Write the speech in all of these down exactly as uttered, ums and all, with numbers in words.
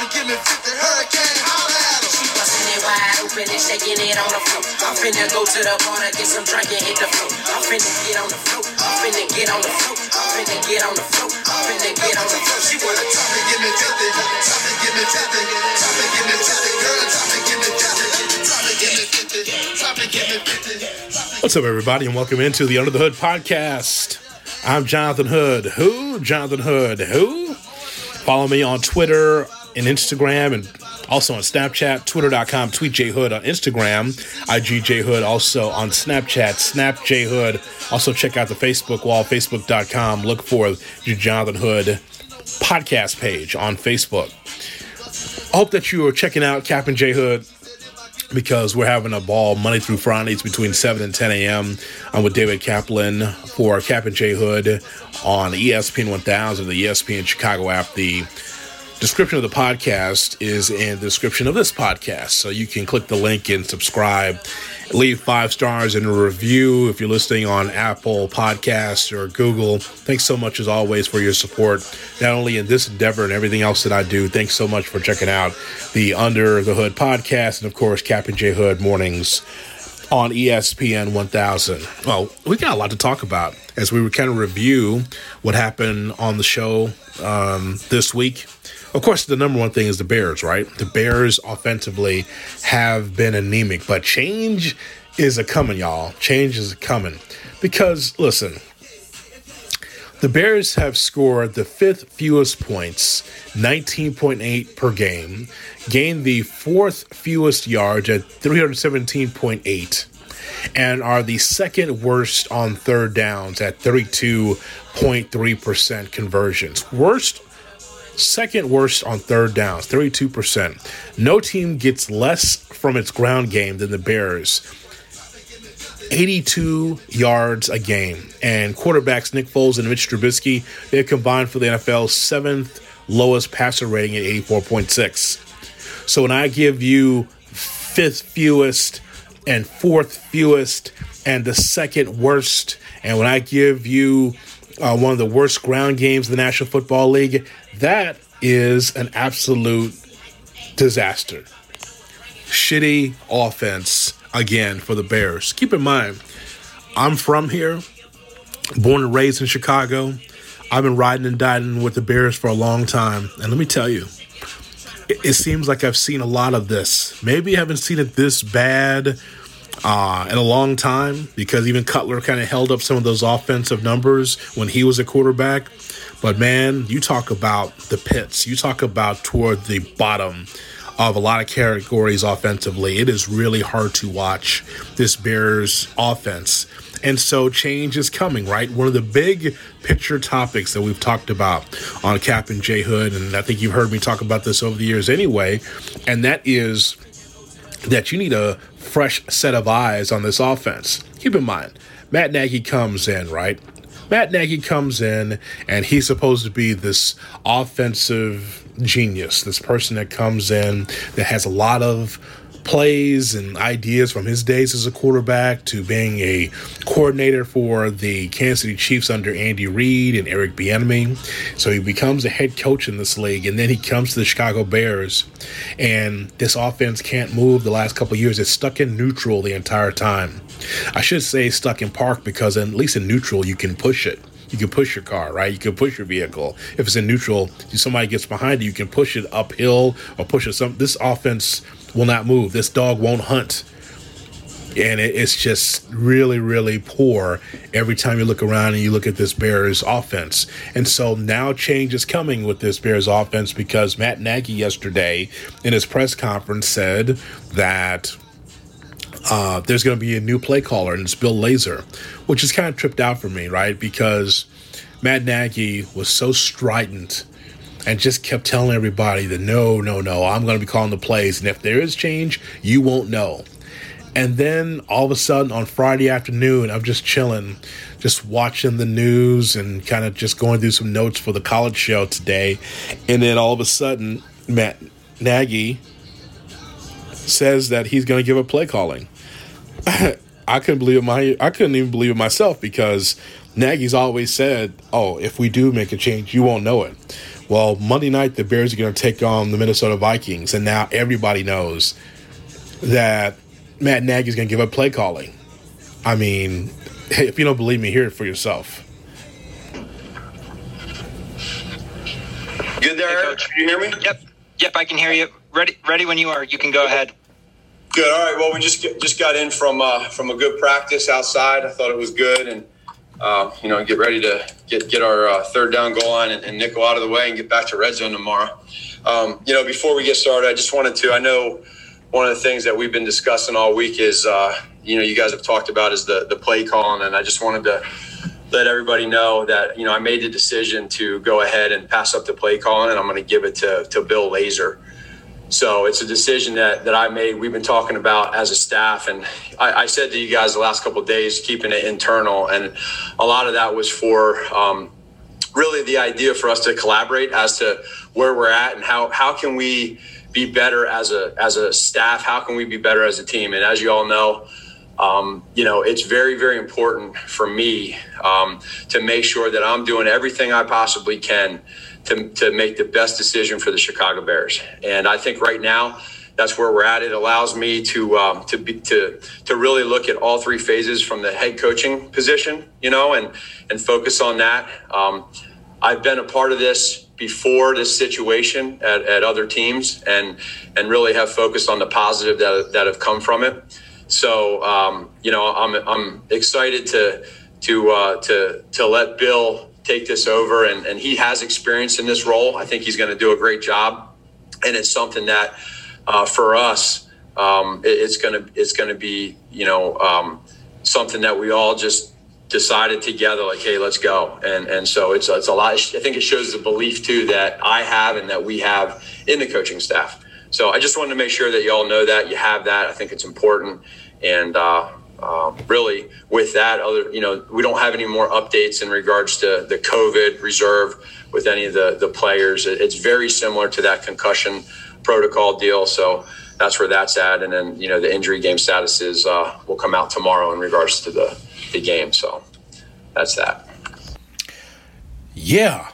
give me fifty hurricane, holla at 'em. She bustin' it wide open and shaking it on the floor. I'm finna go to the bar to get some drink and hit the floor. I'm finna get on the floor. I'm finna get on the floor. I'm finna get on the floor. I'm finna get on the floor. She wanna Top me, give me fifty. Top me, give me fifty. Top me, give me fifty. Girl, top me, give me fifty. Top me, give me fifty. Top me, give me fifty. What's up, everybody, and welcome into the Under the Hood podcast. I'm Jonathan Hood. Who? Jonathan Hood. Who? Follow me on Twitter and Instagram, and also on Snapchat, twitter dot com, tweetjhood on Instagram, I G J Hood also on Snapchat, snapjhood. Also check out the Facebook wall, facebook dot com. Look for the Jonathan Hood podcast page on Facebook. I hope that you are checking out Captain J Hood, because we're having a ball Monday through Fridays between seven and ten a.m. I'm with David Kaplan for Captain J Hood on E S P N one thousand, the E S P N Chicago app. The description of the podcast is in the description of this podcast, so you can click the link and subscribe. Leave five stars and a review if you're listening on Apple Podcasts or Google. Thanks so much, as always, for your support, not only in this endeavor and everything else that I do. Thanks so much for checking out the Under the Hood podcast and, of course, Captain J Hood mornings on E S P N one thousand. Well, we got a lot to talk about as we kind of review what happened on the show um, this week. Of course, the number one thing is the Bears, right? The Bears offensively have been anemic, but change is a coming, y'all. Change is a coming. Because, listen, the Bears have scored the fifth fewest points, nineteen point eight per game, gained the fourth fewest yards at three hundred seventeen point eight, and are the second worst on third downs at thirty-two point three percent conversions. Worst Second worst on third downs, thirty-two percent. No team gets less from its ground game than the Bears. eighty-two yards a game. And quarterbacks Nick Foles and Mitch Trubisky, they combined for the N F L's seventh lowest passer rating at eighty-four point six. So when I give you fifth fewest and fourth fewest and the second worst, and when I give you uh, one of the worst ground games in the National Football League, that is an absolute disaster. Shitty offense, again, for the Bears. Keep in mind, I'm from here, born and raised in Chicago. I've been riding and dining with the Bears for a long time. And let me tell you, it, it seems like I've seen a lot of this. Maybe I haven't seen it this bad uh, in a long time, because even Cutler kind of held up some of those offensive numbers when he was a quarterback. But, man, you talk about the pits. You talk about toward the bottom of a lot of categories offensively. It is really hard to watch this Bears offense. And so change is coming, right? One of the big picture topics that we've talked about on Captain J Hood, and I think you've heard me talk about this over the years anyway, and that is that you need a fresh set of eyes on this offense. Keep in mind, Matt Nagy comes in, right? Matt Nagy comes in, and he's supposed to be this offensive genius, this person that comes in that has a lot of plays and ideas from his days as a quarterback to being a coordinator for the Kansas City Chiefs under Andy Reid and Eric Bieniemy. So he becomes a head coach in this league, and then he comes to the Chicago Bears, and this offense can't move the last couple of years. It's stuck in neutral the entire time. I should say stuck in park, because at least in neutral you can push it. You can push your car, right? You can push your vehicle. If it's in neutral, somebody gets behind you, you can push it uphill or push it some. This offense will not move. This dog won't hunt. And it's just really, really poor every time you look around and you look at this Bears offense. And so now change is coming with this Bears offense, because Matt Nagy yesterday in his press conference said that uh, there's going to be a new play caller, and it's Bill Lazor, which is kind of tripped out for me, right? Because Matt Nagy was so strident and just kept telling everybody that no, no, no, I'm going to be calling the plays. And if there is change, you won't know. And then all of a sudden on Friday afternoon, I'm just chilling, just watching the news and kind of just going through some notes for the college show today. And then all of a sudden, Matt Nagy says that he's going to give up play calling. I couldn't believe it my I couldn't even believe it myself, because Nagy's always said, oh, if we do make a change, you won't know it. Well, Monday night, the Bears are going to take on the Minnesota Vikings, and now everybody knows that Matt Nagy is going to give up play calling. I mean, if you don't believe me, hear it for yourself. Good there, Hey, Eric? Coach. Can you hear me? Yep. Yep, I can hear you. Ready ready when you are. You can go ahead. Good. All right. Well, we just just got in from uh, from a good practice outside. I thought it was good, and uh, you know, get ready to get get our uh, third down goal line and, and nickel out of the way and get back to red zone tomorrow. Um, you know, before we get started, I just wanted to. I know one of the things that we've been discussing all week is, uh, you know, you guys have talked about is the the play calling, and I just wanted to let everybody know that, you know, I made the decision to go ahead and pass up the play calling, and I'm going to give it to to Bill Lazor. So it's a decision that, that I made. We've been talking about as a staff, and I, I said to you guys the last couple of days, keeping it internal, and a lot of that was for um, really the idea for us to collaborate as to where we're at and how how can we be better as a as a staff, how can we be better as a team. And as you all know, um, you know, it's very, very important for me um, to make sure that I'm doing everything I possibly can to, to make the best decision for the Chicago Bears. And I think right now that's where we're at. It allows me to um, to be to to really look at all three phases from the head coaching position, you know, and and focus on that. Um, I've been a part of this before this situation at, at other teams, and and really have focused on the positive that that have come from it. So um, you know, I'm I'm excited to to uh, to to let Bill take this over, and, and he has experience in this role. I think he's going to do a great job, and it's something that uh, for us, um, it, it's going to it's going to be you know um, something that we all just decided together, like, hey, let's go. And and so it's it's a lot. I think it shows the belief too that I have and that we have in the coaching staff. So I just wanted to make sure that you all know that you have that. I think it's important. And uh, uh, really, with that, other you know, we don't have any more updates in regards to the COVID reserve with any of the the players. It's very similar to that concussion protocol deal. So that's where that's at. And then you know, the injury game statuses uh, will come out tomorrow in regards to the the game. So that's that. Yeah.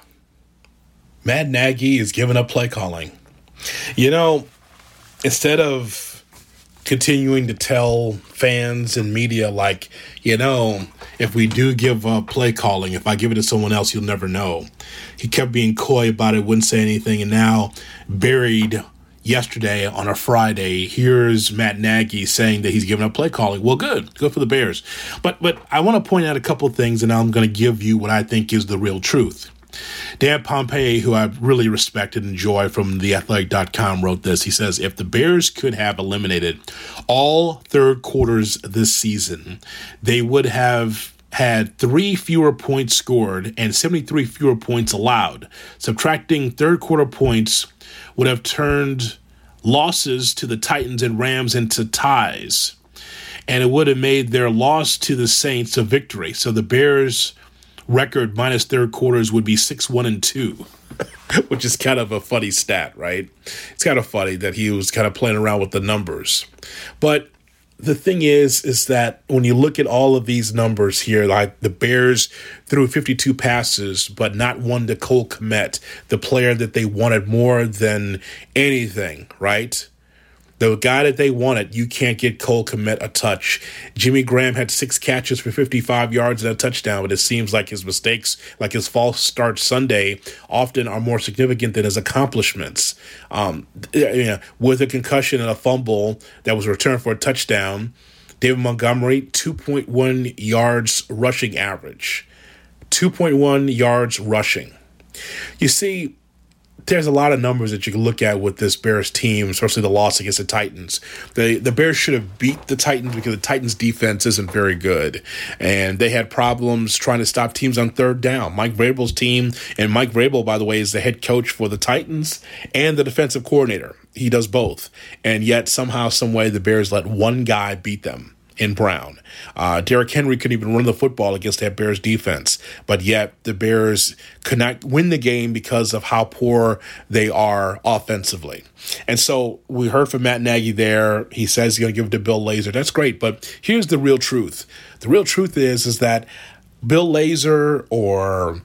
Matt Nagy is giving up play calling. You know, instead of continuing to tell fans and media, like, you know, if we do give up play calling, if I give it to someone else, you'll never know. He kept being coy about it, wouldn't say anything, and now buried yesterday on a Friday, here's Matt Nagy saying that he's giving up play calling. Well, good. Good for the Bears. But but I want to point out a couple of things, and I'm going to give you what I think is the real truth. Dan Pompei, who I really respect and enjoy from the athletic dot com, wrote this. He says, if the Bears could have eliminated all third quarters this season, they would have had three fewer points scored and seventy-three fewer points allowed. Subtracting third quarter points would have turned losses to the Titans and Rams into ties, and it would have made their loss to the Saints a victory. So the Bears' record minus third quarters would be six one and two, which is kind of a funny stat, right? It's kind of funny that he was kind of playing around with the numbers. But the thing is, is that when you look at all of these numbers here, like the Bears threw fifty-two passes, but not one to Cole Kmet, the player that they wanted more than anything, right? The guy that they wanted, you can't get Cole Kmet a touch. Jimmy Graham had six catches for fifty-five yards and a touchdown, but it seems like his mistakes, like his false start Sunday, often are more significant than his accomplishments. Um, you know, with a concussion and a fumble that was returned for a touchdown, David Montgomery, two point one yards rushing average. two point one yards rushing. You see, there's a lot of numbers that you can look at with this Bears team, especially the loss against the Titans. The the Bears should have beat the Titans because the Titans defense isn't very good. And they had problems trying to stop teams on third down. Mike Vrabel's team, and Mike Vrabel, by the way, is the head coach for the Titans and the defensive coordinator. He does both. And yet somehow, some way, the Bears let one guy beat them in Brown. Uh, Derrick Henry couldn't even run the football against that Bears defense, but yet the Bears could not win the game because of how poor they are offensively. And so we heard from Matt Nagy there. He says he's going to give it to Bill Lazor. That's great, but here's the real truth. The real truth is, is that Bill Lazor or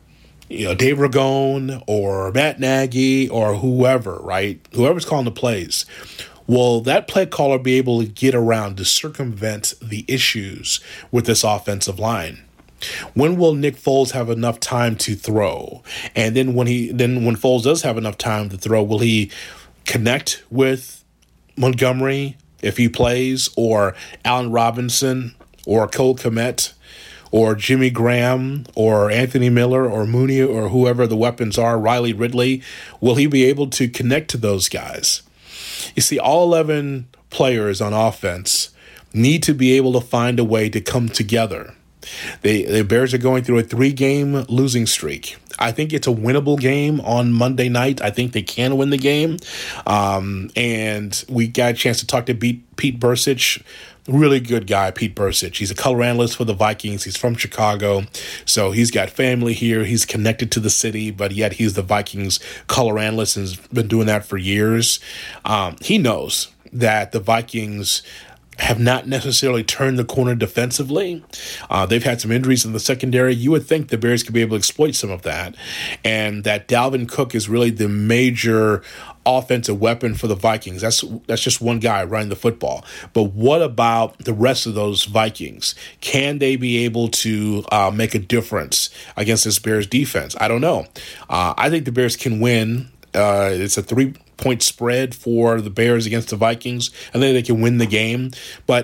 you know, Dave Ragone or Matt Nagy or whoever, right? Whoever's calling the plays. Will that play caller be able to get around to circumvent the issues with this offensive line? When will Nick Foles have enough time to throw? And then when he then when Foles does have enough time to throw, will he connect with Montgomery if he plays, or Allen Robinson, or Cole Kmet, or Jimmy Graham, or Anthony Miller, or Mooney, or whoever the weapons are, Riley Ridley? Will he be able to connect to those guys? You see, all eleven players on offense need to be able to find a way to come together. They, the Bears are going through a three-game losing streak. I think it's a winnable game on Monday night. I think they can win the game. Um, and we got a chance to talk to Pete, Pete Bercich. Really good guy, Pete Bercich. He's a color analyst for the Vikings. He's from Chicago. So he's got family here. He's connected to the city, but yet he's the Vikings color analyst and has been doing that for years. Um, he knows that the Vikings have not necessarily turned the corner defensively. Uh, they've had some injuries in the secondary. You would think the Bears could be able to exploit some of that, and that Dalvin Cook is really the major offensive weapon for the Vikings. That's that's just one guy running the football. But what about the rest of those Vikings? Can they be able to uh, make a difference against this Bears defense? I don't know. Uh, I think the Bears can win. Uh, it's a three-point spread for the Bears against the Vikings. I think they can win the game. But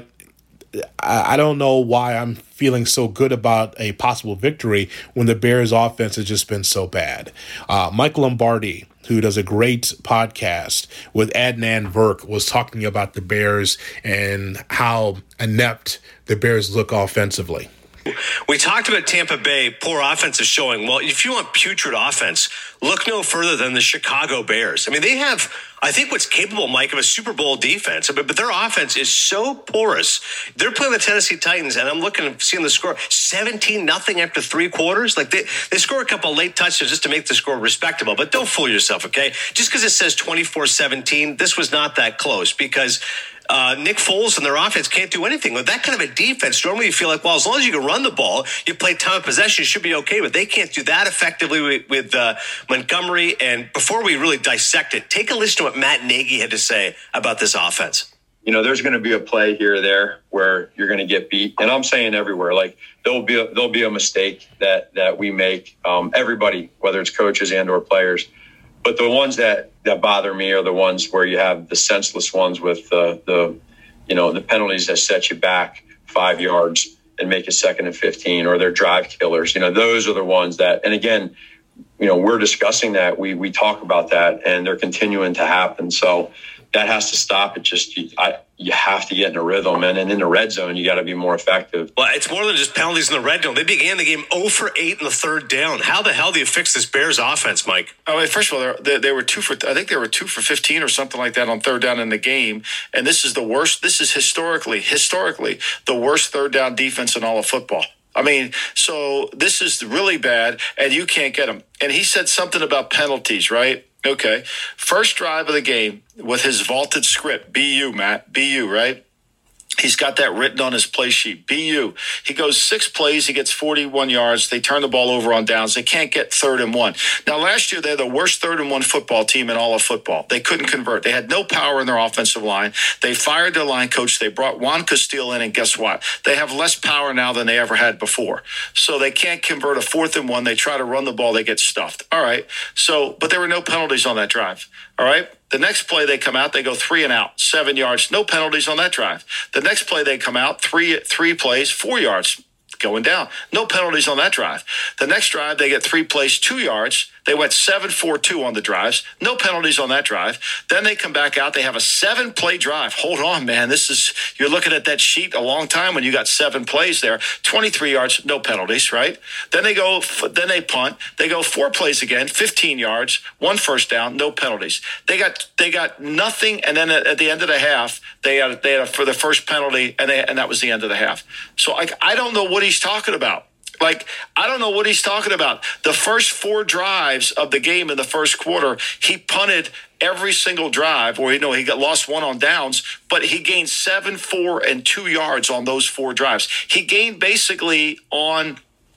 I, I don't know why I'm feeling so good about a possible victory when the Bears' offense has just been so bad. Uh, Mike Lombardi, who does a great podcast with Adnan Virk, was talking about the Bears and how inept the Bears look offensively. We talked about Tampa Bay, poor offensive showing. Well, if you want putrid offense, look no further than the Chicago Bears. I mean, they have, I think, what's capable, Mike, of a Super Bowl defense. But, but their offense is so porous. They're playing the Tennessee Titans, and I'm looking and seeing the score seventeen nothing after three quarters. Like, they, they score a couple late touchdowns just to make the score respectable. But don't fool yourself, okay? Just because it says twenty-four seventeen, this was not that close, because Uh, Nick Foles and their offense can't do anything. With that kind of a defense, normally you feel like, well, as long as you can run the ball, you play time of possession, you should be okay. But they can't do that effectively with, with uh, Montgomery. And before we really dissect it, take a listen to what Matt Nagy had to say about this offense. You know, there's going to be a play here or there where you're going to get beat. And I'm saying everywhere, like there'll be a, there'll be a mistake that, that we make. Um, everybody, whether it's coaches and or players. But the ones that, that bother me are the ones where you have the senseless ones with the, the, you know, the penalties that set you back five yards and make it second and fifteen, or they're drive killers. You know, those are the ones that, and again, you know, we're discussing that. We we talk about that, and they're continuing to happen. So that has to stop. It just, you, I, you have to get in a rhythm. And, and in the red zone, you got to be more effective. Well, it's more than just penalties in the red zone. They began the game zero for eight in the third down. How the hell do you fix this Bears offense, Mike? I mean, first of all, they, they were two for, I think they were two for fifteen or something like that on third down in the game. And this is the worst. This is historically, historically, the worst third down defense in all of football. I mean, so this is really bad, and you can't get them. And he said something about penalties, right? Okay. First drive of the game with his vaulted script, B U, Matt, B U, right? He's got that written on his play sheet. B U. He goes six plays. He gets forty-one yards. They turn the ball over on downs. They can't get third and one. Now, last year, they're the worst third and one football team in all of football. They couldn't convert. They had no power in their offensive line. They fired their line coach. They brought Juan Castillo in, and guess what? They have less power now than they ever had before. So they can't convert a fourth and one. They try to run the ball. They get stuffed. All right. So, but there were no penalties on that drive. All right. The next play they come out, they go three and out, seven yards, no penalties on that drive. The next play they come out, three three plays, four yards, going down. No penalties on that drive. The next drive, they get three plays, two yards. They went seven four two on the drives. No penalties on that drive. Then they come back out. They have a seven-play drive. Hold on, man. This is, you're looking at that sheet a long time when you got seven plays there. twenty-three yards, no penalties, right? Then they go, then they punt. They go four plays again, fifteen yards, one first down, no penalties. They got they got nothing, and then at, at the end of the half, they had they had a, for the first penalty, and they, and that was the end of the half. So I I don't know what he's talking about. Like, I don't know what he's talking about. The first four drives of the game in the first quarter, he punted every single drive, or, you know, he got lost one on downs, but he gained seven, four, and two yards on those four drives. He gained basically on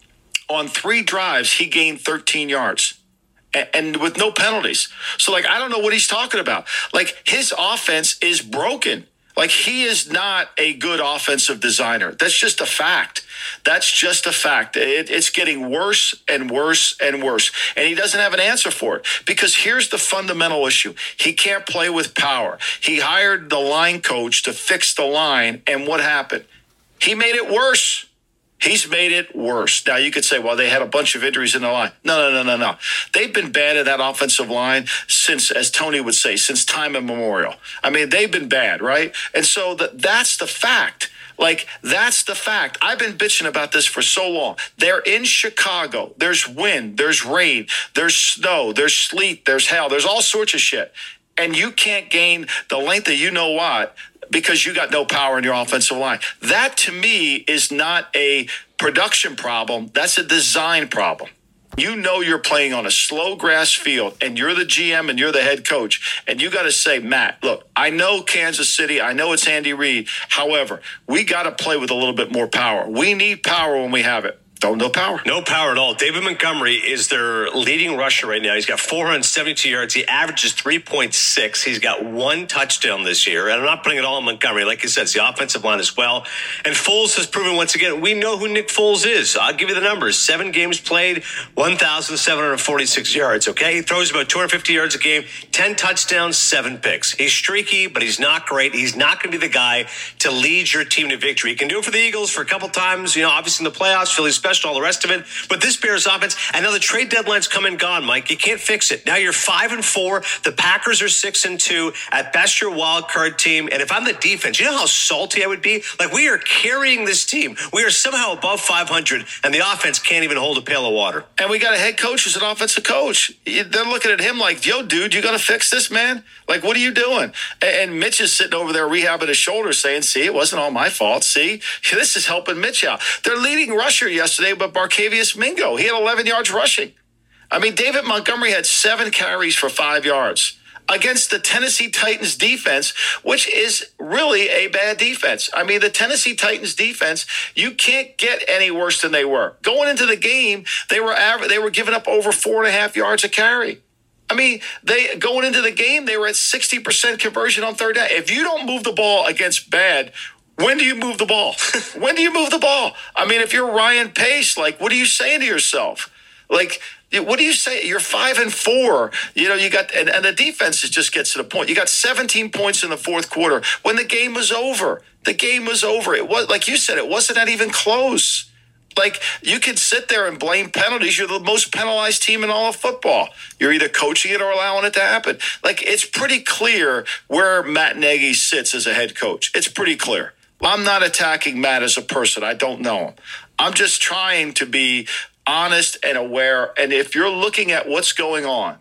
on three drives, he gained thirteen yards. And with no penalties. So, like, I don't know what he's talking about. Like, his offense is broken. Like, he is not a good offensive designer. That's just a fact. That's just a fact. It, it's getting worse and worse and worse. And he doesn't have an answer for it. Because here's the fundamental issue. He can't play with power. He hired the line coach to fix the line. And what happened? He made it worse. He's made it worse. Now, you could say, well, they had a bunch of injuries in the line. No, no, no, no, no. They've been bad at that offensive line since, as Tony would say, since time immemorial. I mean, they've been bad, right? And so the, that's the fact. Like, that's the fact. I've been bitching about this for so long. They're in Chicago. There's wind. There's rain. There's snow. There's sleet. There's hail. There's all sorts of shit. And you can't gain the length of you know what because you got no power in your offensive line. That, to me, is not a production problem. That's a design problem. You know you're playing on a slow grass field, and you're the G M and you're the head coach, and you got to say, Matt, look, I know Kansas City. I know it's Andy Reid. However, we got to play with a little bit more power. We need power when we have it. Don't no power. No power at all. David Montgomery is their leading rusher right now. He's got four hundred seventy-two yards. He averages three point six. He's got one touchdown this year. And I'm not putting it all on Montgomery. Like you said, it's the offensive line as well. And Foles has proven once again, we know who Nick Foles is. I'll give you the numbers. Seven games played, one thousand seven hundred forty-six yards, okay? He throws about two hundred fifty yards a game, ten touchdowns, seven picks. He's streaky, but he's not great. He's not going to be the guy to lead your team to victory. He can do it for the Eagles for a couple times, you know, obviously in the playoffs, Philly special, all the rest of it. But this Bears offense, and now the trade deadline's come and gone, Mike. You can't fix it. Now you're five and four. The Packers are six and two. At best, your wild card team. And if I'm the defense, you know how salty I would be? Like, we are carrying this team. We are somehow above five hundred, and the offense can't even hold a pail of water. And we got a head coach who's an offensive coach. They're looking at him like, yo, dude, you got to fix this, man. Like, what are you doing? And Mitch is sitting over there rehabbing his shoulder saying, see, it wasn't all my fault. See, this is helping Mitch out. Their leading rusher yesterday, but Barkevius Mingo, he had eleven yards rushing. I mean, David Montgomery had seven carries for five yards against the Tennessee Titans defense, which is really a bad defense. I mean, the Tennessee Titans defense, you can't get any worse than they were. Going into the game, they were aver- they were giving up over four and a half yards a carry. I mean, they going into the game, they were at sixty percent conversion on third down. If you don't move the ball against bad, when do you move the ball? When do you move the ball? I mean, if you're Ryan Pace, like, what are you saying to yourself? Like, what do you say? You're five and four. You know, you got, and, and the defense just gets to the point. You got seventeen points in the fourth quarter when the game was over. The game was over. It was, like you said, it wasn't that even close. Like, you could sit there and blame penalties. You're the most penalized team in all of football. You're either coaching it or allowing it to happen. Like, it's pretty clear where Matt Nagy sits as a head coach. It's pretty clear. I'm not attacking Matt as a person. I don't know him. I'm just trying to be honest and aware. And if you're looking at what's going on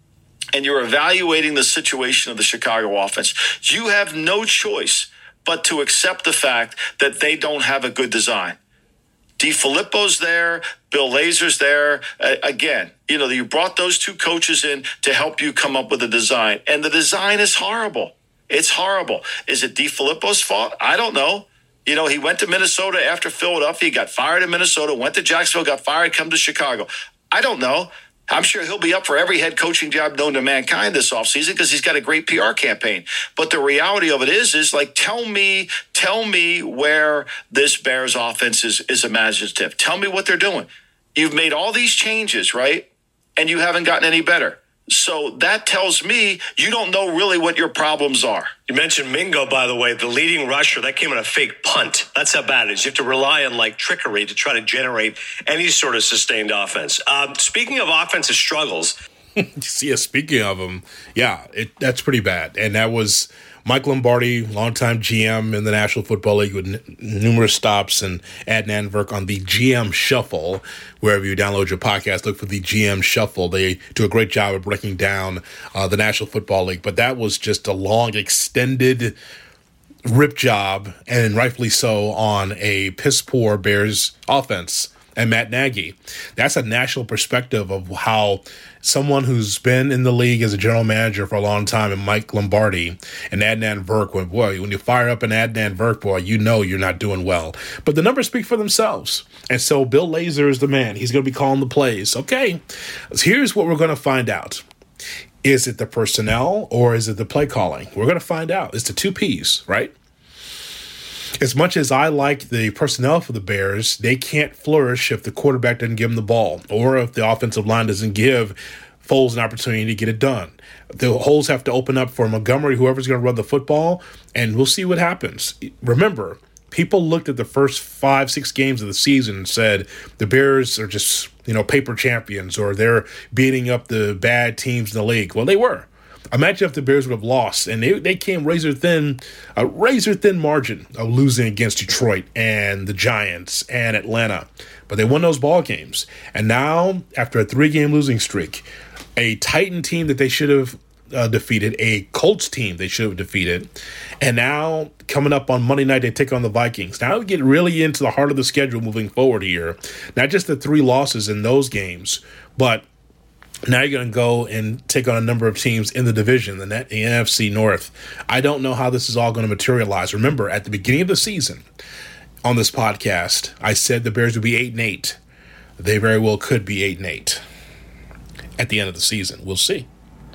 and you're evaluating the situation of the Chicago offense, you have no choice but to accept the fact that they don't have a good design. DeFilippo's there. Bill Lazor's there. Uh, again, you know, you brought those two coaches in to help you come up with a design. And the design is horrible. It's horrible. Is it DeFilippo's fault? I don't know. You know, he went to Minnesota after Philadelphia, got fired in Minnesota, went to Jacksonville, got fired, come to Chicago. I don't know. I'm sure he'll be up for every head coaching job known to mankind this offseason because he's got a great P R campaign. But the reality of it is, is like, tell me, tell me where this Bears offense is, is imaginative. Tell me what they're doing. You've made all these changes, right? And you haven't gotten any better. So that tells me you don't know really what your problems are. You mentioned Mingo, by the way, the leading rusher. That came on a fake punt. That's how bad it is. You have to rely on, like, trickery to try to generate any sort of sustained offense. Um, speaking of offensive struggles. Yeah, speaking of them, yeah, it, that's pretty bad. And that was Mike Lombardi, longtime G M in the National Football League with n- numerous stops, and Adnan Virk on the G M Shuffle. Wherever you download your podcast, look for the G M Shuffle. They do a great job of breaking down uh, the National Football League. But that was just a long, extended rip job, and rightfully so, on a piss-poor Bears offense. and Matt Nagy. That's a national perspective of how someone who's been in the league as a general manager for a long time, and Mike Lombardi and Adnan Virk, when, boy, when you fire up an Adnan Virk, boy, you know you're not doing well. But the numbers speak for themselves. And so Bill Lazor is the man. He's going to be calling the plays. Okay, here's what we're going to find out. Is it the personnel or is it the play calling? We're going to find out. It's the two Ps, right? As much as I like the personnel for the Bears, they can't flourish if the quarterback doesn't give them the ball or if the offensive line doesn't give Foles an opportunity to get it done. The holes have to open up for Montgomery, whoever's going to run the football, and we'll see what happens. Remember, people looked at the first five, six games of the season and said the Bears are just, you know, paper champions or they're beating up the bad teams in the league. Well, they were. Imagine if the Bears would have lost, and they, they came razor thin, a razor thin margin of losing against Detroit and the Giants and Atlanta. But they won those ball games. And now, after a three-game losing streak, a Titan team that they should have uh, defeated, a Colts team they should have defeated, and now coming up on Monday night, they take on the Vikings. Now we get really into the heart of the schedule moving forward here. Not just the three losses in those games, but now you're going to go and take on a number of teams in the division, the N F C North. I don't know how this is all going to materialize. Remember, at the beginning of the season on this podcast, I said the Bears would be eight and eight. They very well could be eight and eight at the end of the season. We'll see.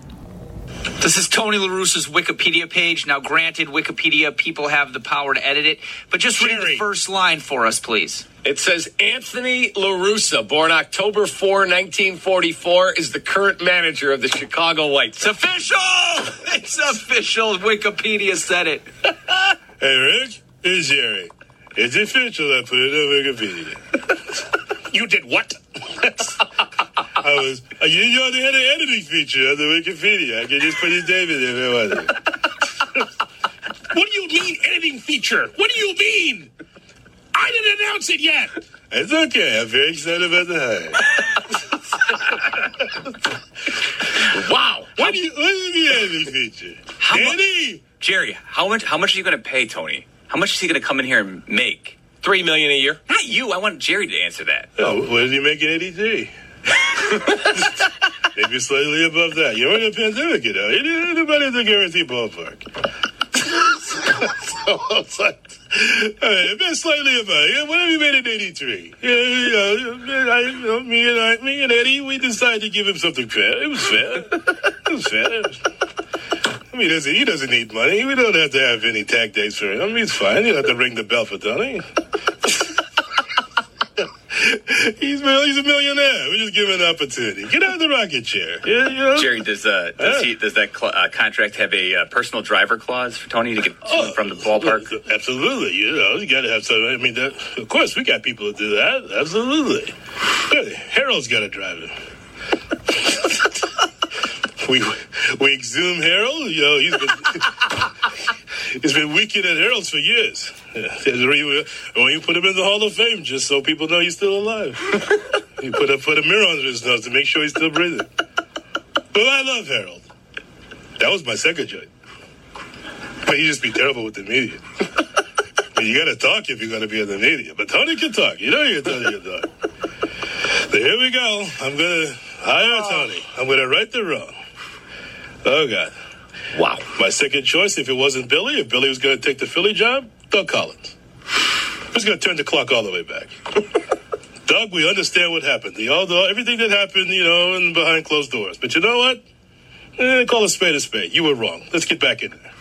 This is Tony La Russa's Wikipedia page. Now, granted, Wikipedia people have the power to edit it, but just read the first line for us, please. It says Anthony La Russa, born October fourth, nineteen forty-four, is the current manager of the Chicago White Sox. It's official! It's official. Wikipedia said it. Hey, Rich, it's Jerry. It's official. I put it on Wikipedia. You did what? I was, you know, they had an editing feature on the Wikipedia. I could just put his name in there if I wanted. What do you mean, editing feature? What do you mean? I didn't announce it yet. It's okay. I'm very excited about the hire. Wow. What do you, what is the editing feature? How Danny? mu- Jerry, how much, how much are you going to pay Tony? How much is he going to come in here and make? Three million a year. Not you. I want Jerry to answer that. Oh, what did he make in eighty-three? Maybe slightly above that. You know, in the pandemic, you know, anybody at the guarantee ballpark. So it's like, all right, been slightly above. Yeah, what have you made in eighty-three? Yeah, you know, I, you know, me and I, me and Eddie, we decided to give him something fair. It was fair. It was fair. I mean, he doesn't, he doesn't need money. We don't have to have any tag days for him. I mean, it's fine. You don't have to ring the bell for Tony. He's he's a millionaire. We're just giving an opportunity. Get out of the rocket chair. Yeah, you know? Jerry, does uh, does he does that cl- uh, contract have a uh, personal driver clause for Tony to get oh, from the ballpark? Absolutely. You know, you got to have some. I mean, that, of course, we got people to do that. Absolutely. Good. Harold's got to drive it. we we exhume Harold. You know, he's been he's been weakened at Harold's for years. Yeah. When you put him in the Hall of Fame, just so people know he's still alive. You put a put a mirror on his nose to make sure he's still breathing. But I love Harold. That was my second joint. But you just be terrible with the media. You got to talk if you're going to be in the media. But Tony can talk. You know you Tony can talk. So here we go. I'm going to hire Tony. I'm going to right the wrong. Oh, God. Wow. My second choice, if it wasn't Billy, if Billy was going to take the Philly job, Doug Collins. Who's going to turn the clock all the way back? Doug, we understand what happened. The, all the, everything that happened, you know, and behind closed doors. But you know what? Eh, call a spade a spade. You were wrong. Let's get back in there.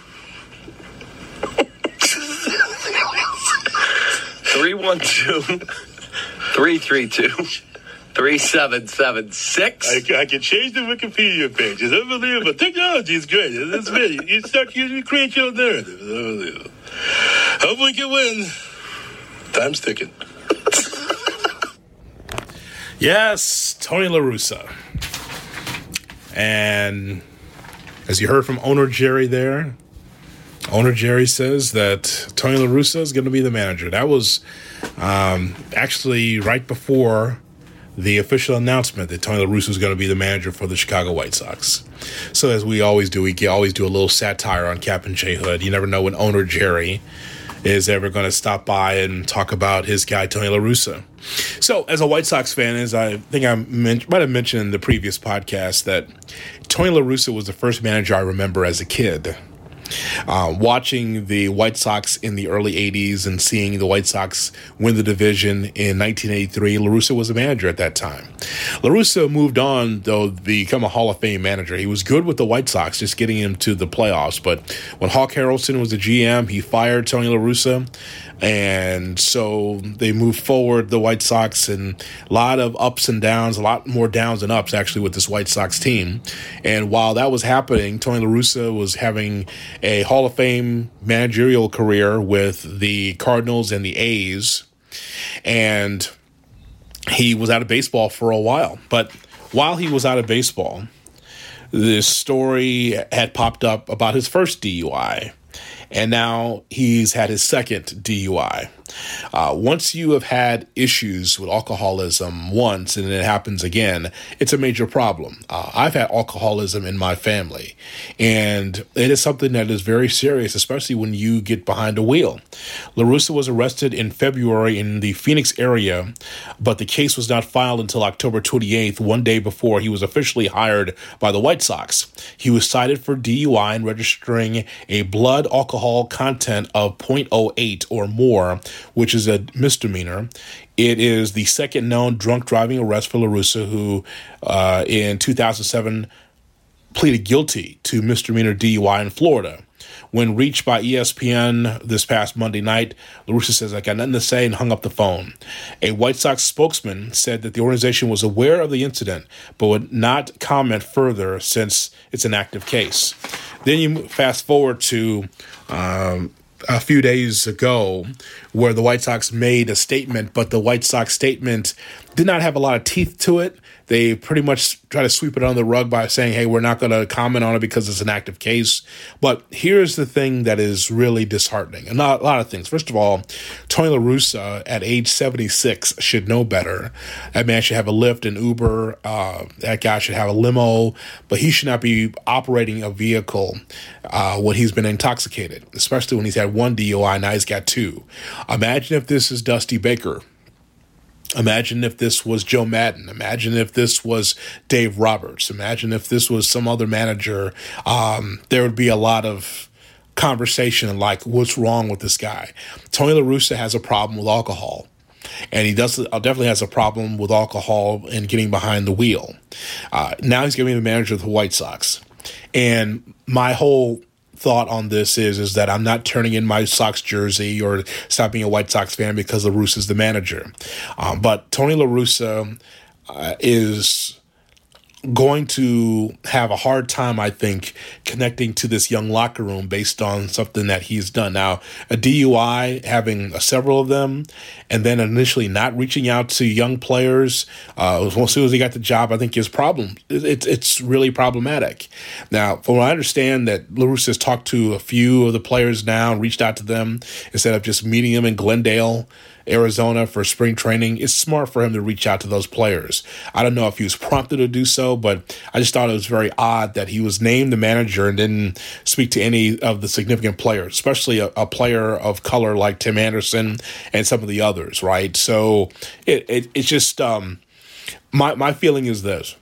three one two, three three two, three seven seven six. I, I can change the Wikipedia page. It's unbelievable. Technology is great. It's very, you start, you, you create your narrative. It's unbelievable. Hope we can win. Time's ticking. Yes, Tony La Russa. And as you heard from owner Jerry there, owner Jerry says that Tony La Russa is going to be the manager. That was um, actually right before the official announcement that Tony La Russa is going to be the manager for the Chicago White Sox. So as we always do, we always do a little satire on Cap and J Hood. You never know when owner Jerry is ever going to stop by and talk about his guy, Tony La Russa. So, as a White Sox fan, as I think I men- might have mentioned in the previous podcast, that Tony La Russa was the first manager I remember as a kid. Uh, watching the White Sox in the early eighties and seeing the White Sox win the division in nineteen eighty-three, La Russa was a manager at that time. La Russa moved on, though, to become a Hall of Fame manager. He was good with the White Sox, just getting him to the playoffs. But when Hawk Harrelson was the G M, he fired Tony La Russa. And so they moved forward, the White Sox, and a lot of ups and downs, a lot more downs than ups, actually, with this White Sox team. And while that was happening, Tony La Russa was having a Hall of Fame managerial career with the Cardinals and the A's. And he was out of baseball for a while. But while he was out of baseball, this story had popped up about his first D U I. And now he's had his second D U I. Uh, once you have had issues with alcoholism once and it happens again, it's a major problem. Uh, I've had alcoholism in my family, and it is something that is very serious, especially when you get behind a wheel. La Russa was arrested in February in the Phoenix area, but the case was not filed until October twenty-eighth, one day before he was officially hired by the White Sox. He was cited for D U I and registering a blood alcohol content of zero point zero eight or more, which is a misdemeanor. It is the second known drunk driving arrest for La Russa, who uh, in two thousand seven pleaded guilty to misdemeanor D U I in Florida. When reached by E S P N this past Monday night, La Russa says, "I got nothing to say," and hung up the phone. A White Sox spokesman said that the organization was aware of the incident, but would not comment further since it's an active case. Then you fast forward to um, a few days ago, where the White Sox made a statement, but the White Sox statement did not have a lot of teeth to it. They pretty much try to sweep it under the rug by saying, hey, we're not going to comment on it because it's an active case. But here's the thing that is really disheartening. And not a lot of things. First of all, Tony La Russa at age seventy-six should know better. That man should have a Lyft, an Uber. Uh, that guy should have a limo. But he should not be operating a vehicle uh, when he's been intoxicated, especially when he's had one D U I, now he's got two. Imagine if this is Dusty Baker. Imagine if this was Joe Madden. Imagine if this was Dave Roberts. Imagine if this was some other manager. Um, there would be a lot of conversation like, what's wrong with this guy? Tony La Russa has a problem with alcohol. And he does definitely has a problem with alcohol and getting behind the wheel. Uh, now he's going to be the manager of the White Sox. And my whole thought on this is is that I'm not turning in my Sox jersey or stop being a White Sox fan because La Russa is the manager. Um, but Tony La Russa uh, is going to have a hard time, I think, connecting to this young locker room based on something that he's done. Now, a D U I, having uh, several of them, and then initially not reaching out to young players uh, as soon as he got the job, I think is problem. It's it's really problematic. Now, from what I understand, that La Russa has talked to a few of the players now and reached out to them instead of just meeting them in Glendale, Arizona for spring training. It's smart for him to reach out to those players. I don't know if he was prompted to do so, but I just thought it was very odd that he was named the manager and didn't speak to any of the significant players, especially a, a player of color like Tim Anderson and some of the others, right? So it, it it's just um, my my feeling is this,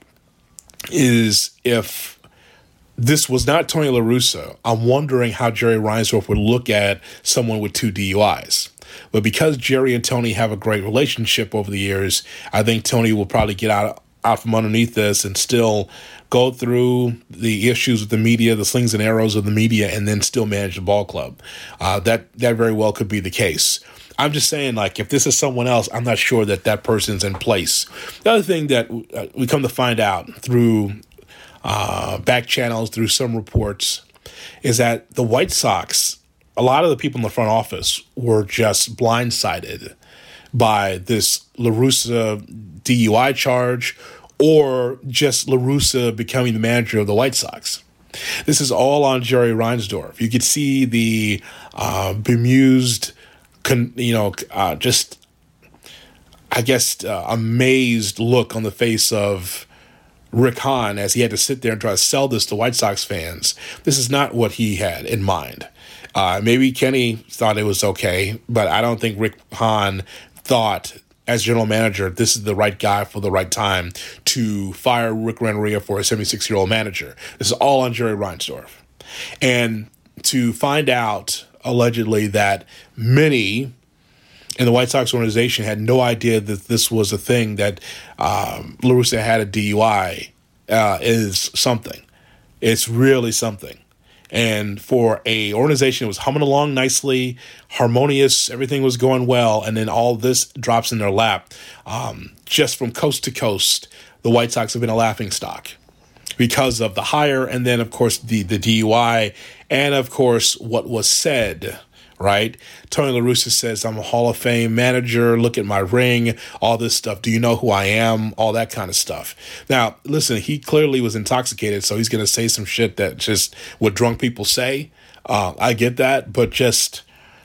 is if this was not Tony La Russa, I'm wondering how Jerry Reinsdorf would look at someone with two D U Is. But because Jerry and Tony have a great relationship over the years, I think Tony will probably get out, out from underneath this and still go through the issues with the media, the slings and arrows of the media, and then still manage the ball club. Uh, that, that very well could be the case. I'm just saying, like, if this is someone else, I'm not sure that that person's in place. The other thing that uh, we come to find out through uh, back channels, through some reports, is that the White Sox, a lot of the people in the front office were just blindsided by this La Russa D U I charge or just La Russa becoming the manager of the White Sox. This is all on Jerry Reinsdorf. You could see the uh, bemused, con- you know, uh, just, I guess, uh, amazed look on the face of Rick Hahn, as he had to sit there and try to sell this to White Sox fans, this is not what he had in mind. Uh, maybe Kenny thought it was okay, but I don't think Rick Hahn thought, as general manager, this is the right guy for the right time to fire Rick Renteria for a seventy-six-year-old manager. This is all on Jerry Reinsdorf. And to find out, allegedly, that many in the White Sox organization had no idea that this was a thing, that um, La Russa had a D U I, uh, is something. It's really something. And for a organization that was humming along nicely, harmonious, everything was going well, and then all this drops in their lap, um, just from coast to coast, the White Sox have been a laughingstock because of the hire, and then, of course, the, the D U I, and, of course, what was said. Right? Tony La Russa says, I'm a Hall of Fame manager. Look at my ring, all this stuff. Do you know who I am? All that kind of stuff. Now, listen, he clearly was intoxicated, so he's going to say some shit that just what drunk people say. Uh, I get that, but just,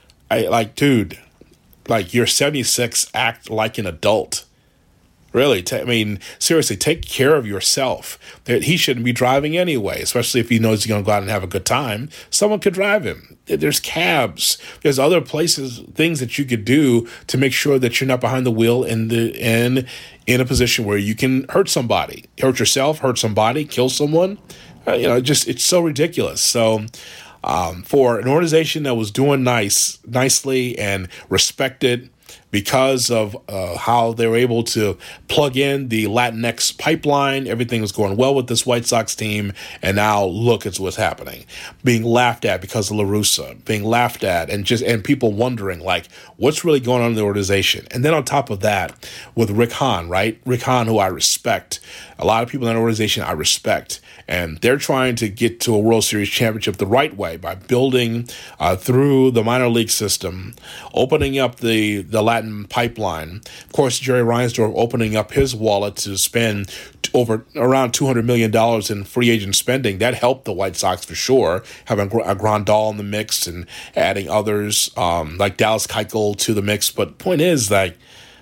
I like, dude, like you're seventy-six, act like an adult. Really, t- I mean, seriously, take care of yourself. He shouldn't be driving anyway, especially if he knows he's going to go out and have a good time. Someone could drive him. There's cabs. There's other places, things that you could do to make sure that you're not behind the wheel in the in in a position where you can hurt somebody, hurt yourself, hurt somebody, kill someone. Uh, you know, just it's so ridiculous. So. Um, for an organization that was doing nice, nicely and respected because of uh, how they were able to plug in the Latinx pipeline, everything was going well with this White Sox team, and now look at what's happening. Being laughed at because of La Russa, being laughed at, and just and people wondering, like, what's really going on in the organization? And then on top of that, with Rick Hahn, right? Rick Hahn, who I respect. A lot of people in that organization I respect. And they're trying to get to a World Series championship the right way by building uh, through the minor league system, opening up the, the Latin pipeline. Of course, Jerry Reinsdorf opening up his wallet to spend over around two hundred million dollars in free agent spending. That helped the White Sox for sure, having a Grandal in the mix and adding others um, like Dallas Keuchel to the mix. But point is, like,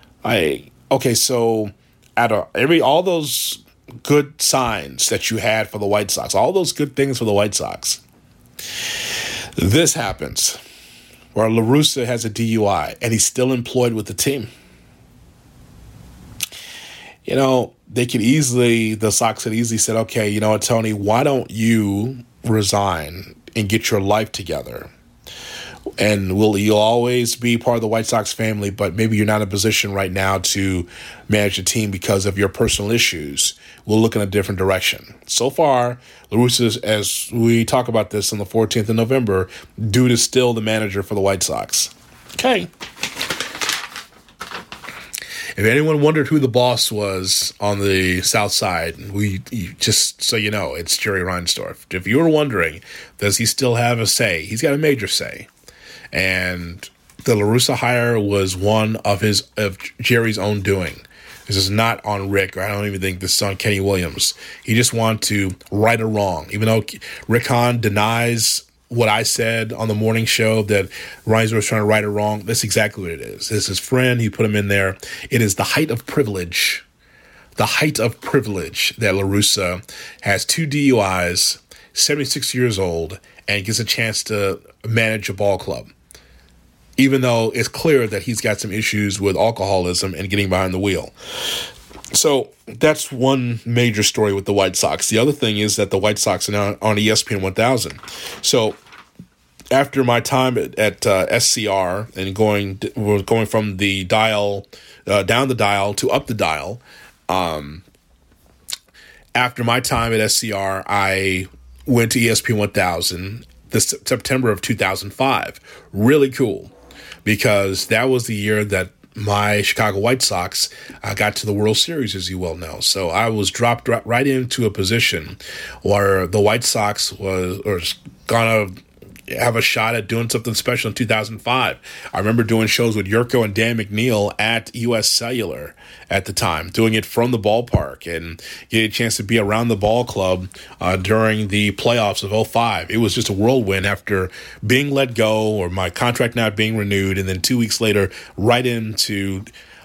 I okay, so out of every all those good signs that you had for the White Sox, all those good things for the White Sox, this happens where La Russa has a D U I and he's still employed with the team. You know, they could easily, the Sox had easily said, okay, you know what, Tony, why don't you resign and get your life together? And will you'll always be part of the White Sox family, but maybe you're not in a position right now to manage a team because of your personal issues. We'll look in a different direction. So far, La Russa, as we talk about this on the fourteenth of November, dude is still the manager for the White Sox. Okay. If anyone wondered who the boss was on the South Side, we just so you know, it's Jerry Reinsdorf. If you were wondering, does he still have a say? He's got a major say. And the La Russa hire was one of his of Jerry's own doing. This is not on Rick, or I don't even think this is on Kenny Williams. He just wanted to right a wrong. Even though Rick Hahn denies what I said on the morning show that Reinsdorf was trying to right a wrong, that's exactly what it is. It's his friend. He put him in there. It is the height of privilege, the height of privilege that La Russa has two D U Is, seventy-six years old, and gets a chance to manage a ball club, even though it's clear that he's got some issues with alcoholism and getting behind the wheel. So that's one major story with the White Sox. The other thing is that the White Sox are now on E S P N one thousand. So after my time at, at uh, S C R and going going from the dial, uh, down the dial to up the dial, um, after my time at S C R, I went to E S P N one thousand this September of two thousand five. Really cool, because that was the year that my Chicago White Sox uh, got to the World Series, as you well know. So I was dropped right into a position where the White Sox was, was going to have a shot at doing something special in two thousand five. I remember doing shows with Yurko and Dan McNeil at U S Cellular at the time, doing it from the ballpark and getting a chance to be around the ball club uh, during the playoffs of oh five. It was just a whirlwind after being let go or my contract not being renewed, and then two weeks later, right into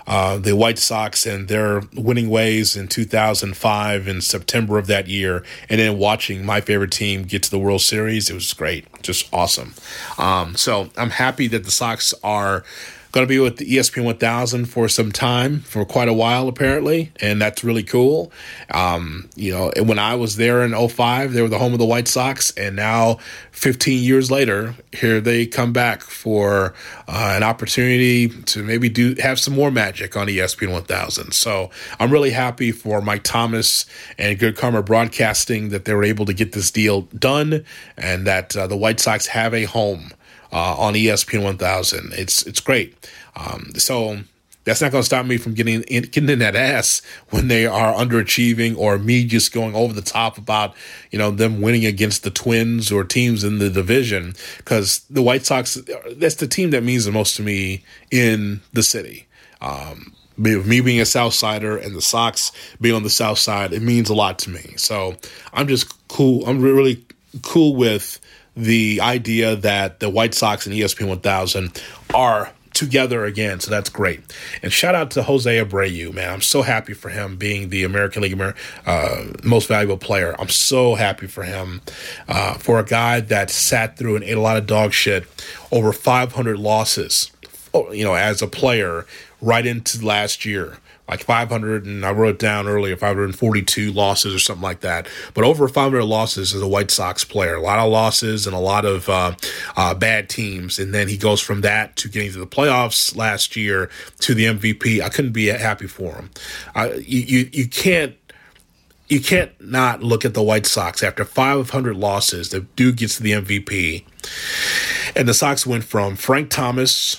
uh, the White Sox and their winning ways in two thousand five in September of that year, and then watching my favorite team get to the World Series. It was great, just awesome. Um, so I'm happy that the Sox are going to be with the E S P N one thousand for some time, for quite a while apparently, and that's really cool. Um, you know, when I was there in oh five, they were the home of the White Sox, and now fifteen years later, here they come back for uh, an opportunity to maybe do have some more magic on E S P N one thousand. So I'm really happy for Mike Thomas and Good Karma Broadcasting that they were able to get this deal done, and that uh, the White Sox have a home Uh, on E S P N one thousand. It's it's great. Um, so that's not going to stop me from getting in, getting in that ass when they are underachieving, or me just going over the top about, you know, them winning against the Twins or teams in the division, because the White Sox, that's the team that means the most to me in the city. Um, me being a South Sider and the Sox being on the South Side, it means a lot to me. So I'm just cool. I'm really cool with the idea that the White Sox and E S P N one thousand are together again, so that's great. And shout out to Jose Abreu, man. I'm so happy for him being the American League uh, most valuable player. I'm so happy for him, uh, for a guy that sat through and ate a lot of dog shit, over five hundred losses, you know, as a player right into last year. Like five hundred, and I wrote down earlier, five hundred forty-two losses or something like that. But over five hundred losses as a White Sox player. A lot of losses and a lot of uh, uh, bad teams. And then he goes from that to getting to the playoffs last year to the M V P. I couldn't be happy for him. Uh, you, you, you can't you can't not look at the White Sox after five hundred losses. The dude gets to the M V P. And the Sox went from Frank Thomas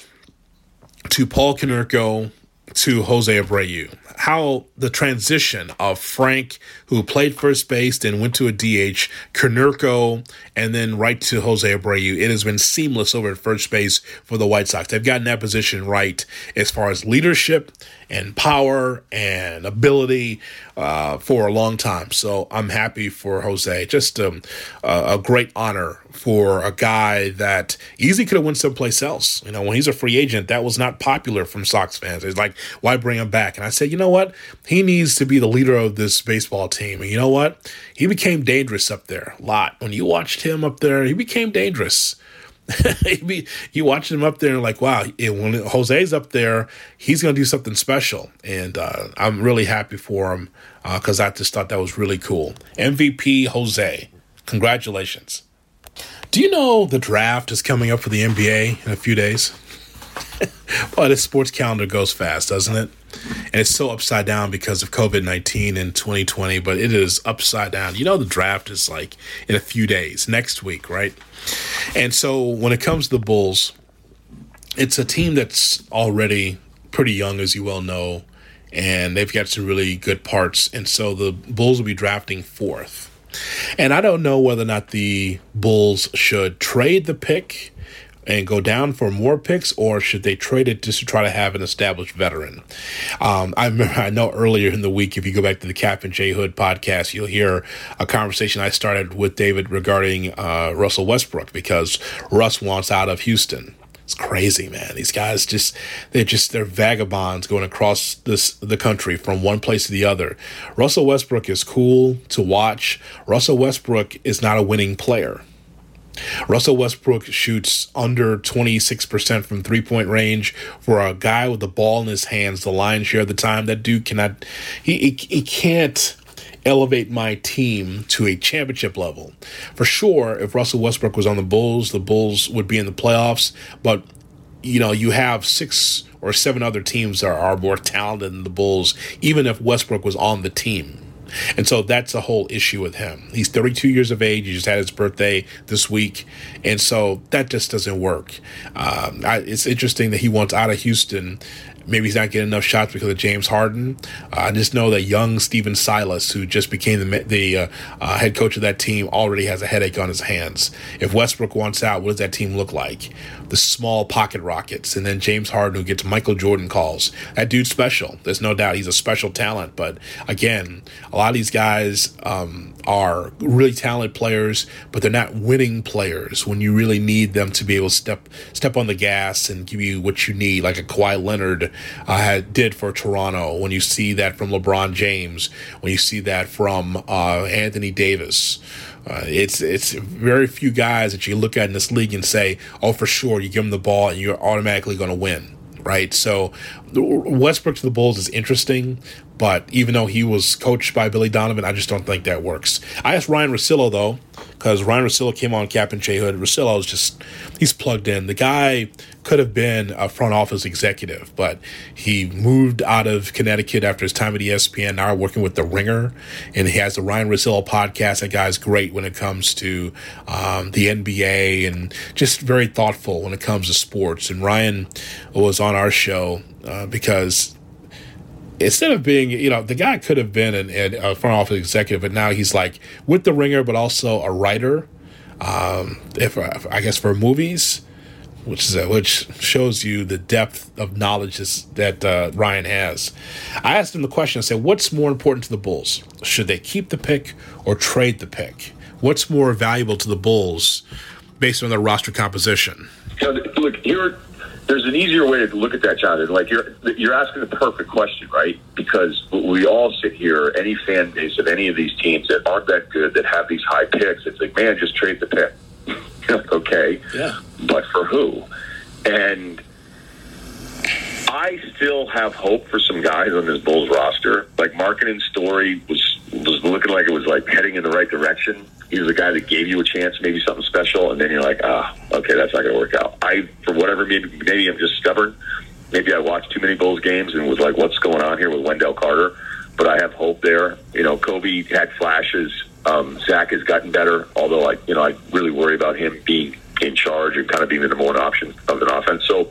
to Paul Konerko to Jose Abreu. How the transition of Frank, who played first base, then went to a D H, Konerko, and then right to Jose Abreu. It has been seamless over at first base for the White Sox. They've gotten that position right as far as leadership and power and ability uh, for a long time. So I'm happy for Jose. Just um, a, a great honor for a guy that easily could have went someplace else. You know, when he's a free agent, that was not popular from Sox fans. It's like, why bring him back? And I said, you know what? He needs to be the leader of this baseball team. And you know what? He became dangerous up there a lot. When you watched him up there, he became dangerous. You watch him up there and like, wow, when Jose's up there, he's going to do something special. And uh, I'm really happy for him because uh, I just thought that was really cool. M V P Jose, congratulations. Do you know the draft is coming up for the N B A in a few days? Well, this sports calendar goes fast, doesn't it? And it's so upside down because of covid nineteen in twenty twenty, but it is upside down. You know, the draft is like in a few days, next week, right? And so when it comes to the Bulls, it's a team that's already pretty young, as you well know, and they've got some really good parts. And so the Bulls will be drafting fourth. And I don't know whether or not the Bulls should trade the pick and go down for more picks, or should they trade it just to try to have an established veteran? Um, I remember, I know earlier in the week, if you go back to the Cap and J Hood podcast, you'll hear a conversation I started with David regarding uh, Russell Westbrook, because Russ wants out of Houston. It's crazy, man. These guys just, they're just, they're vagabonds going across this, the country from one place to the other. Russell Westbrook is cool to watch. Russell Westbrook is not a winning player. Russell Westbrook shoots under twenty-six percent from three-point range. For a guy with the ball in his hands the lion's share of the time, that dude cannot, he, he, he can't elevate my team to a championship level. For sure, if Russell Westbrook was on the Bulls, the Bulls would be in the playoffs. But, you know, you have six or seven other teams that are more talented than the Bulls, even if Westbrook was on the team. And so that's a whole issue with him. He's thirty-two years of age. He just had his birthday this week. And so that just doesn't work. Um, I, it's interesting that he wants out of Houston. Maybe he's not getting enough shots because of James Harden. Uh, I just know that young Stephen Silas, who just became the, the uh, uh, head coach of that team, already has a headache on his hands. If Westbrook wants out, what does that team look like? The small pocket rockets. And then James Harden, who gets Michael Jordan calls. That dude's special. There's no doubt he's a special talent. But again, a lot of these guys um, are really talented players, but they're not winning players when you really need them to be able to step step on the gas and give you what you need, like a Kawhi Leonard uh, had, did for Toronto, when you see that from LeBron James, when you see that from uh, Anthony Davis. Uh, it's it's very few guys that you look at in this league and say, oh, for sure, you give them the ball and you're automatically going to win, right? So Westbrook to the Bulls is interesting, but even though he was coached by Billy Donovan, I just don't think that works. I asked Ryan Russillo, though, because Ryan Russillo came on Cap and Jay Hood. Russillo is just, he's plugged in. The guy could have been a front office executive, but he moved out of Connecticut after his time at E S P N, now working with The Ringer, and he has the Ryan Russillo podcast. That guy's great when it comes to um, the N B A and just very thoughtful when it comes to sports. And Ryan was on our show uh, because instead of being, you know, the guy could have been an, an, a front office executive, but now he's like with The Ringer, but also a writer, um, if I guess for movies, which is a, which shows you the depth of knowledge that uh, Ryan has. I asked him the question. I said, "What's more important to the Bulls? Should they keep the pick or trade the pick? What's more valuable to the Bulls based on their roster composition?" You know, look, here, there's an easier way to look at that, Jonathan. Like you're you're asking the perfect question, right? Because we all sit here, any fan base of any of these teams that aren't that good, that have these high picks, it's like, man, just trade the pick. Okay, yeah, but for who? And I still have hope for some guys on this Bulls roster. Like Markkanen Story was was looking like it was like heading in the right direction. He was a guy that gave you a chance, maybe something special, and then you're like, ah, okay, that's not going to work out. I, for whatever, maybe maybe I'm just stubborn. Maybe I watched too many Bulls games and was like, what's going on here with Wendell Carter? But I have hope there. You know, Kobe had flashes. Um, Zach has gotten better, although I, you know, I really worry about him being in charge and kind of being the number one option of an offense. So,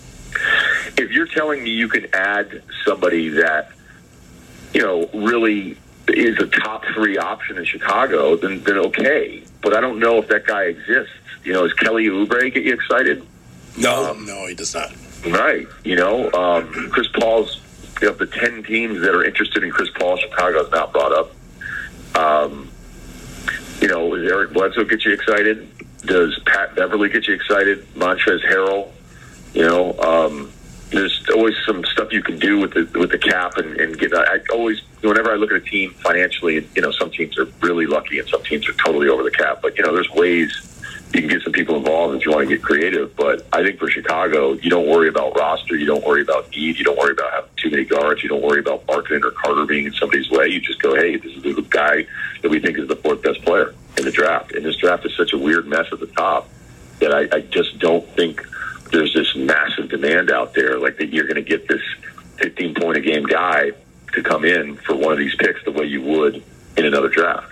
if you're telling me you can add somebody that, you know, really is a top three option in Chicago, then then okay. But I don't know if that guy exists. You know, does Kelly Oubre get you excited? No, um, no, he does not. Right. You know, um, Chris Paul's, you know, the ten teams that are interested in Chris Paul, Chicago is not brought up. Um, you know, does Eric Bledsoe get you excited? Does Pat Beverly get you excited? Montrezl Harrell? You know, um, there's always some stuff you can do with the with the cap and, and get. I always, whenever I look at a team financially, you know, some teams are really lucky and some teams are totally over the cap. But you know, there's ways you can get some people involved if you want to get creative. But I think for Chicago, you don't worry about roster, you don't worry about need, you don't worry about having too many guards, you don't worry about Markkanen or Carter being in somebody's way. You just go, hey, this is the guy that we think is the fourth best player in the draft. And this draft is such a weird mess at the top that I, I just don't think there's this massive demand out there, like that you're going to get this fifteen point a game guy to come in for one of these picks the way you would in another draft.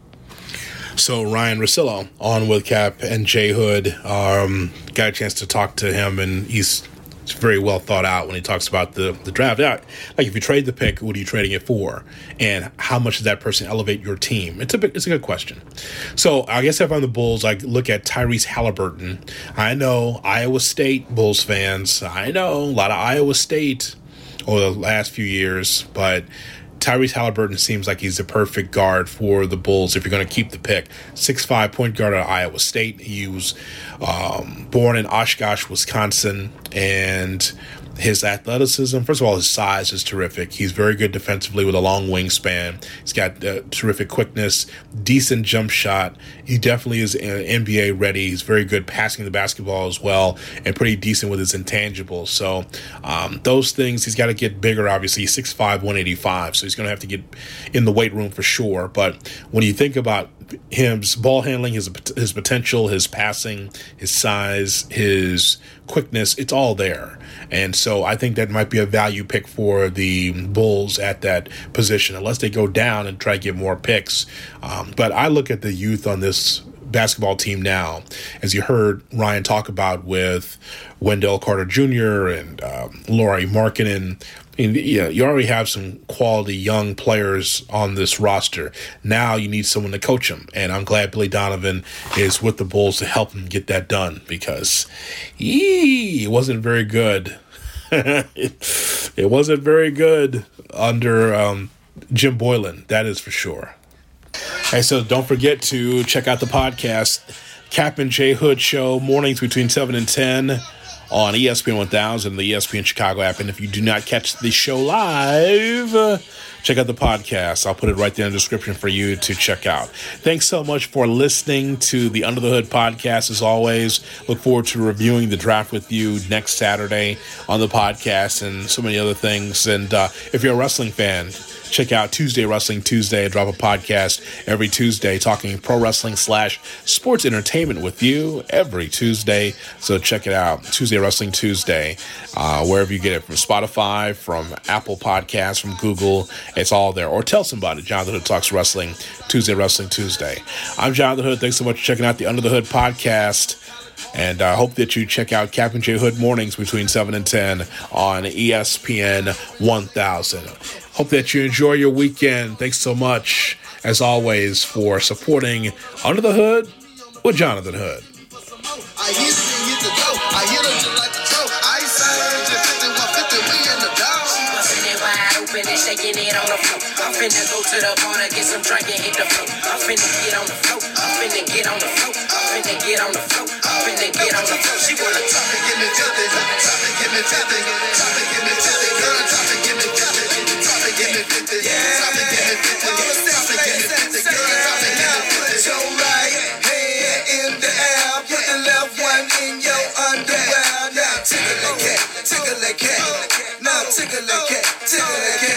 So Ryan Russillo on with Cap and Jay Hood, um, got a chance to talk to him, and he's very well thought out when he talks about the, the draft. Yeah, like if you trade the pick, what are you trading it for? And how much does that person elevate your team? It's a bit, it's a good question. So I guess if I'm the Bulls, I look at Tyrese Halliburton. I know Iowa State Bulls fans. I know a lot of Iowa State over the last few years, but Tyrese Halliburton seems like he's the perfect guard for the Bulls if you're going to keep the pick. six five point guard at Iowa State. He was um, born in Oshkosh, Wisconsin, and his athleticism, first of all, his size is terrific. He's very good defensively with a long wingspan. He's got uh, terrific quickness, decent jump shot. He definitely is N B A ready. He's very good passing the basketball as well, and pretty decent with his intangibles. So um, those things, he's got to get bigger, obviously. He's six five, one eighty-five, so he's going to have to get in the weight room for sure. But when you think about his ball handling, his his potential, his passing, his size, his quickness, it's all there. And so I think that might be a value pick for the Bulls at that position, unless they go down and try to get more picks. Um, but I look at the youth on this basketball team now, as you heard Ryan talk about with Wendell Carter Junior and um, Lauri Markkanen. And, you know, you already have some quality young players on this roster. Now you need someone to coach them. And I'm glad Billy Donovan is with the Bulls to help him get that done, because ee, it wasn't very good. it, it wasn't very good under um, Jim Boylan. That is for sure. Hey, so don't forget to check out the podcast, Cap and Jay Hood Show, mornings between seven and ten on E S P N one thousand, the E S P N Chicago app. And if you do not catch the show live, uh, check out the podcast. I'll put it right there in the description for you to check out. Thanks so much for listening to the Under the Hood podcast. As always, look forward to reviewing the draft with you next Saturday on the podcast and so many other things. And uh, if you're a wrestling fan, check out Tuesday Wrestling Tuesday. I drop a podcast every Tuesday talking pro wrestling slash sports entertainment with you every Tuesday. So check it out. Tuesday Wrestling Tuesday, uh, wherever you get it, from Spotify, from Apple Podcasts, from Google. It's all there. Or tell somebody, Jonathan Hood Talks Wrestling, Tuesday Wrestling Tuesday. I'm Jonathan Hood. Thanks so much for checking out the Under the Hood podcast. And I uh, hope that you check out Captain J Hood Mornings between seven and ten on E S P N one thousand. Hope that you enjoy your weekend. Thanks so much, as always, for supporting Under the Hood with Jonathan Hood. I hit it and hit the dough. I hit it just like the Joe. I ain't saying just fifty-one fifty, we in the dough. Busting it wide open and shaking it on the floor. I'm finna go to the bar to get some drink and hit the floor. I'm finna get on the floor. I'm finna get on the floor. I'm finna get on the floor. I'm finna get on the floor. She wanna Drop it, give me filthy. Drop it, give me filthy. Drop it, give me filthy. Girl, drop it, give me filthy. Drop it, give me fifty. Drop it, give me fifty. Drop it, give me fifty. Girl, drop it, give me fifty. Put your right hand in the air. Put the left one in your underwear. Now tickle that cat, tickle that cat. Now tickle that cat, tickle that cat.